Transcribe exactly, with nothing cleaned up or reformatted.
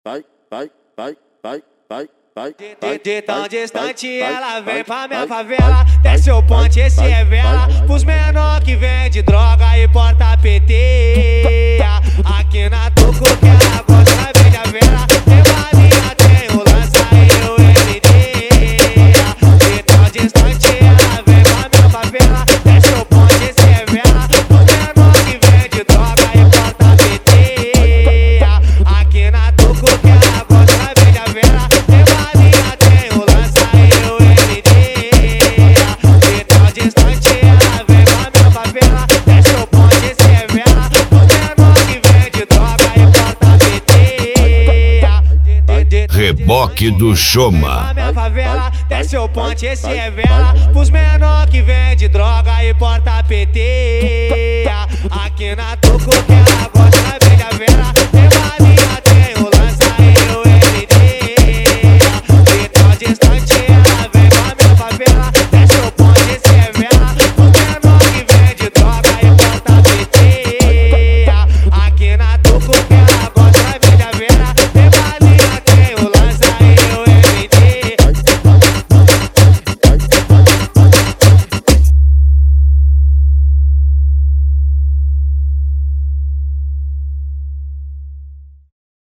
vai, vai, vai, vai, vai, vai. De, de tão distante ela vem pra minha favela, desce o ponte, esse é vela pros menor que vende droga e porta P T. Aqui na Tucu que ela gosta, vende a vela, tem balinha, tem o lança e o L D. De tão distante ela vem pra minha favela, desce o ponte, esse é vela pros menor que vende droga e porta P T. Aqui na Tucu que ela gosta, vende a vela, tem balinha, tem o lança e o L D. De tão distante ela vem pra minha favela, desce o ponte, esse é vela pros menor que vende droga e porta P T. Reboque do Choma. Minha favela, desce o ponte, esse é vela pros menor que vende droga e porta P T. Aqui na Tucu que ela gosta, vende a vela, tem balinha.